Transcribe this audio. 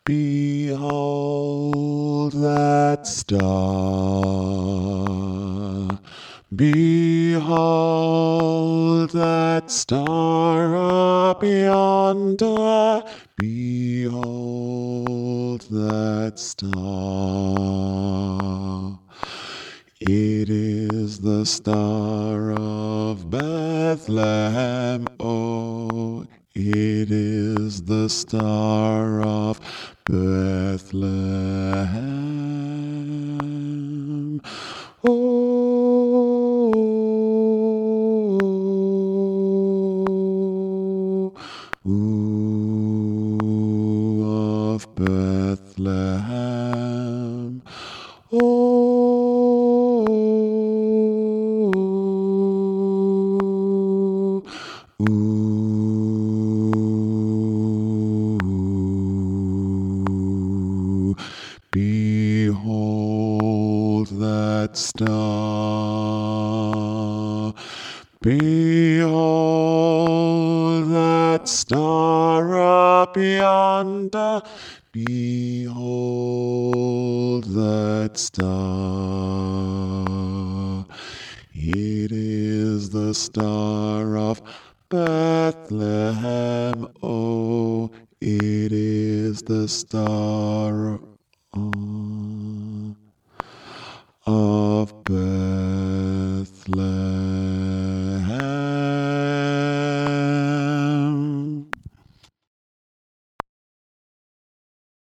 Behold that star. Behold that star up yonder. Behold that star. It is the Star of Bethlehem, oh, it is the Star of Bethlehem. Oh, ooh, of Bethlehem. Oh, ooh, behold that star. Behold that star up yonder. Behold that star. It is the Star of Bethlehem. Oh, it is the Star